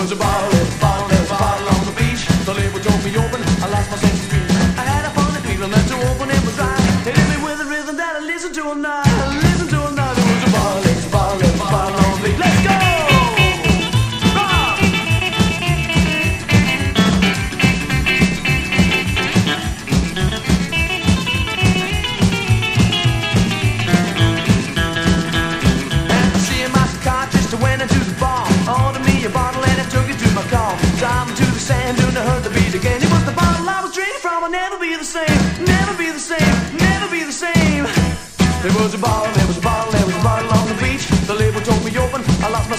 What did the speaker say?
was a bottle, there was a bottle, there was a bottle on the beach. The label told me open, I lost my sense of speech. I had a funny feeling that to open it was right. They hit me with a rhythm that I listened to all night. I listened to all night. There was a bottle, there was a bottle, there was a bottle on the beach. Let's go! Went into the bar, ordered me a bottle and I took it to my car. Driving to the sand dune to heard the beat again. It was the bottle I was drinking from. I'll never be the same, never be the same, never be the same. There was a bottle, there was a bottle, there was a bottle on the beach. The label told me open, I lost my